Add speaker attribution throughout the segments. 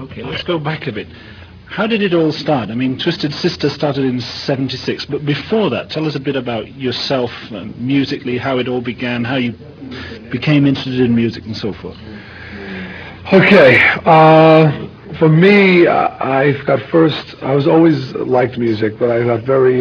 Speaker 1: Okay, let's go back a bit. How did it all start? I mean, Twisted Sister started in '76, but before that, tell us a bit about yourself musically, how it all began, how you became interested in music and so forth.
Speaker 2: Okay, for me, I've got first, I was always liked music, but I got very,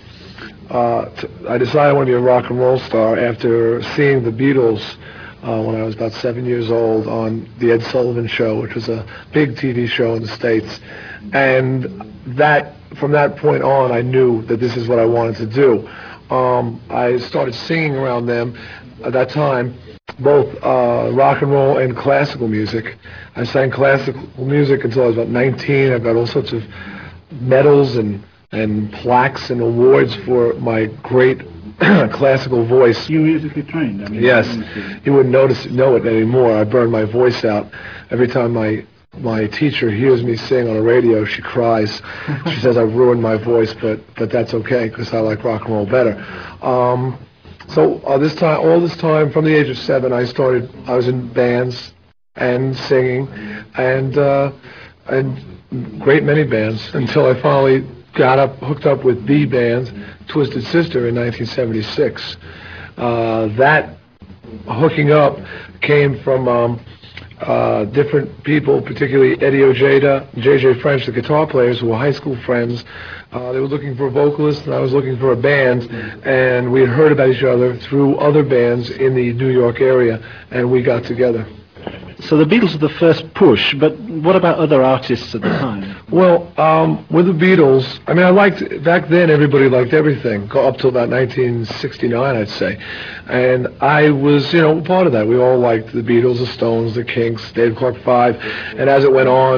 Speaker 2: I decided I wanted to be a rock and roll star after seeing the Beatles when I was about 7 years old on the Ed Sullivan Show, which was a big TV show in the States. And from that point on, I knew that this is what I wanted to do. I started singing around them at that time, both rock and roll and classical music. I sang classical music until I was about 19. I've got all sorts of medals and plaques and awards for my great classical voice.
Speaker 1: You musically trained? I mean,
Speaker 2: yes. You wouldn't know it anymore. I burned my voice out. Every time my teacher hears me sing on a radio, she cries. She says I've ruined my voice, but that's okay because I like rock and roll better. So all this time, from the age of 7, I was in bands and singing and great many bands until I finally hooked up with the band, Twisted Sister, in 1976. That hooking up came from different people, particularly Eddie Ojeda, J.J. French, the guitar players, who were high school friends. They were looking for a vocalist, and I was looking for a band, and we had heard about each other through other bands in the New York area, and we got together.
Speaker 1: So the Beatles were the first push, but what about other artists at the time?
Speaker 2: Well, with the Beatles, I mean, back then everybody liked everything, up till about 1969, I'd say. And I was, part of that. We all liked the Beatles, the Stones, the Kinks, Dave Clark 5, and as it went on,